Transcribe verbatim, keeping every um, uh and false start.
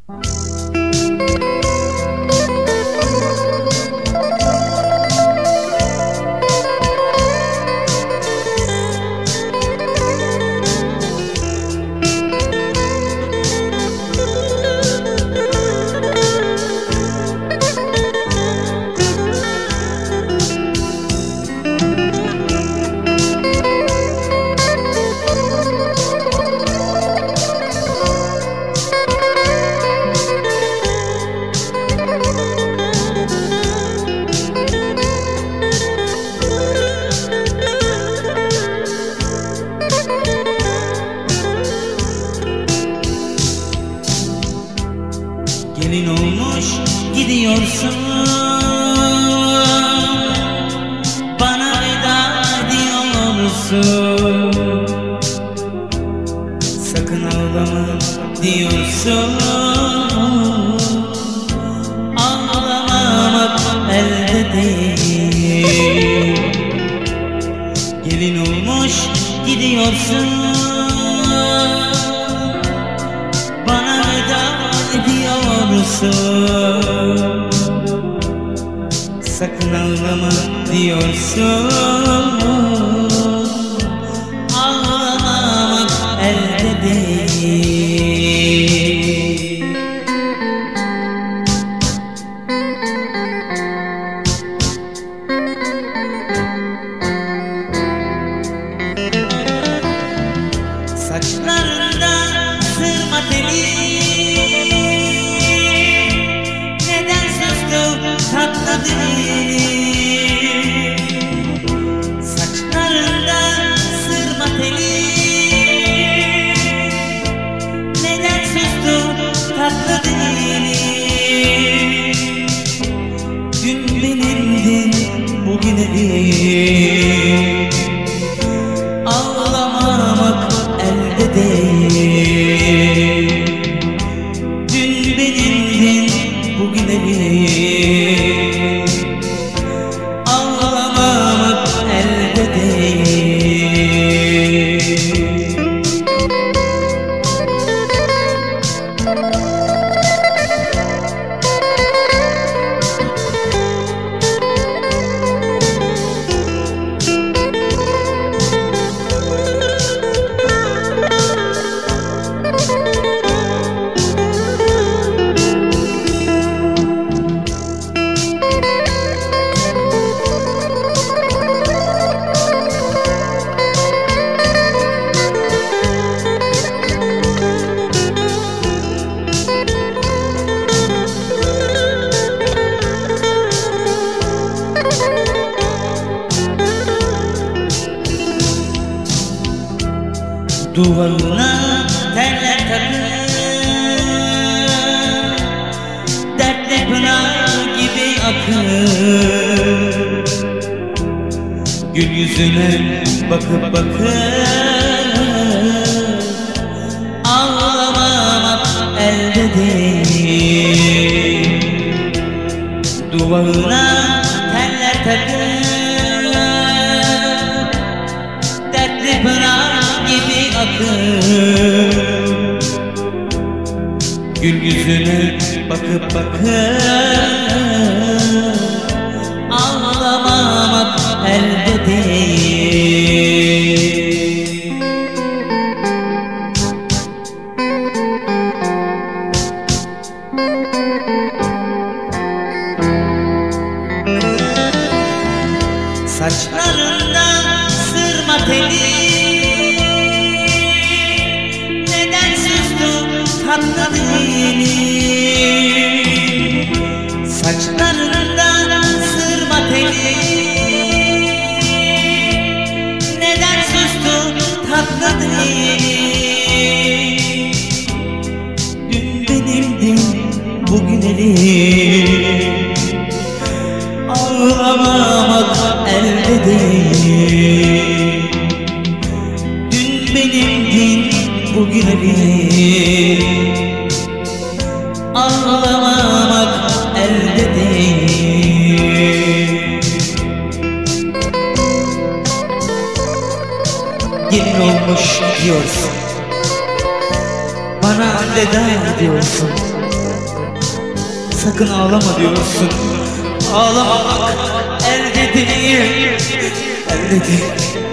Gelin olmuş gidiyorsun, bana veda diyorsun. Sakın ağlama diyorsun, ağlamamak elde değil. Gelin olmuş gidiyorsun, bana veda diyorsun. Sakın ağlama diyorsun, ağlamamak elde değil. Saçlarında sırma teli, neden sustu tatlı dili? Saçlarında sırma teli, neden sustu tatlı dili? Dün benimdin, bugün değil. Ağlamamak elde değil. Dün benimdin, bugün değil. Ağlamamak elde değil. Duvarına teller takıp dertli pınar gibi akıp, gül yüzüne bakıp bakıp ağlamamak elde değil. Duvarına teller takıp dertli pınar gibi akıp, gül yüzüne bakıp bakıp ağlamamak elde değil. Saçlarında sırma teli, neden sustu tatlı dili? Saçlarında sırma teli, neden sustu tatlı dili? Dün benimdin, bugün elim. Ağlamamak elde değil. Dün benimdin, bugün elim. Ağlamamak elde değil. Gelin olmuş gidiyorsun, bana veda ediyorsun. sakın ağlama diyorsun. Ağlamamak elde değil, elde değil.